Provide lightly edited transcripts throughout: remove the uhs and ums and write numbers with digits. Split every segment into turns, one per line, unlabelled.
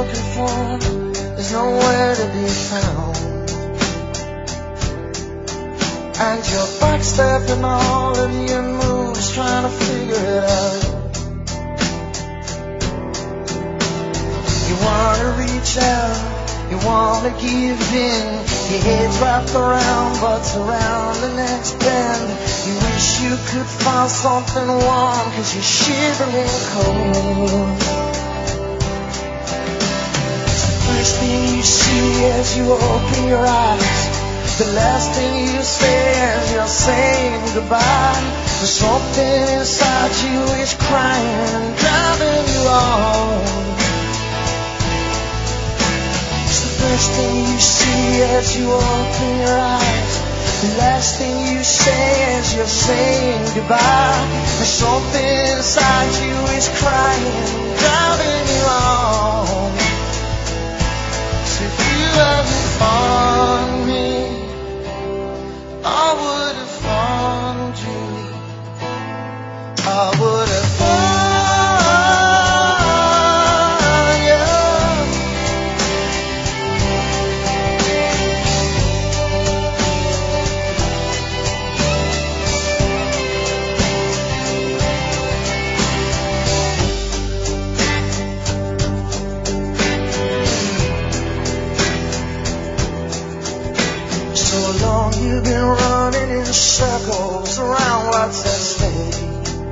looking for is nowhere to be found. And you're backstepping all of your moves, trying to figure it out. You wanna reach out, you wanna give in. Your head's wrapped around what's around the next bend. You wish you could find something warm, 'cause you're shivering cold. It's the first thing you see as you open your eyes. The last thing you say as you're saying goodbye. There's something inside you is crying and driving you on. It's the first thing you see as you open your eyes. The last thing you say as you're saying goodbye. There's something inside you is crying and driving you on. So if you hadn't found me, I would have found you. I would have found you. So long you've been running in circles around what's at stake.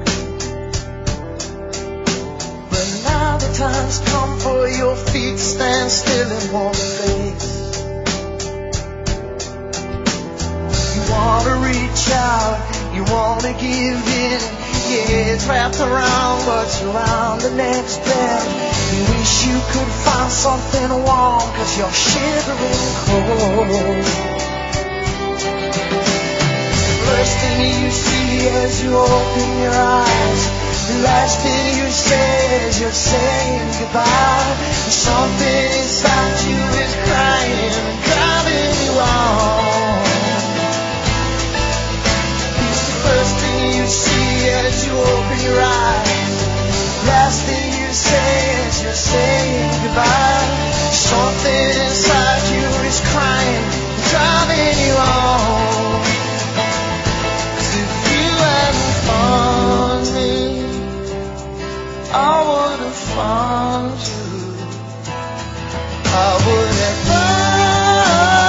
But now the time's come for your feet to stand still in one place. You wanna reach out, you wanna give in. Your head's wrapped around what's around the next bend. You wish you could find something warm, 'cause you're shivering cold. First thing you see as you open your eyes. The last thing you say as you're saying goodbye. Something inside you is crying and driving you on. It's the first thing you see as you open your eyes. Last thing you say as you're saying goodbye. Something inside you is crying and driving you on. Found me, I would have found you. I would have found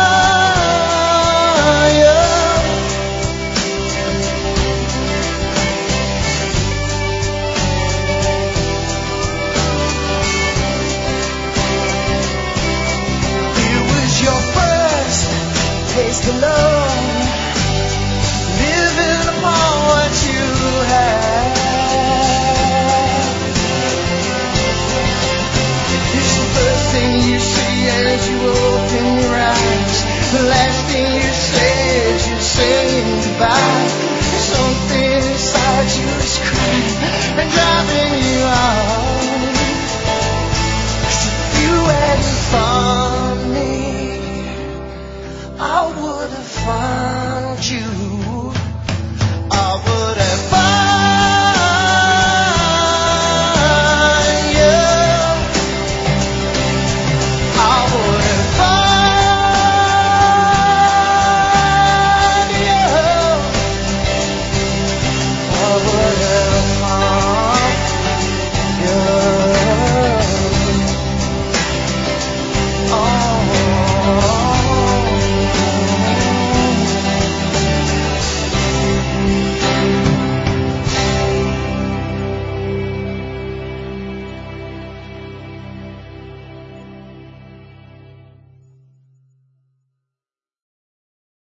you. It was your first taste of love, living upon what you had. It's the first thing you see as you open your eyes. The last thing you say as you're saying goodbye. Something inside you is crying and driving you out.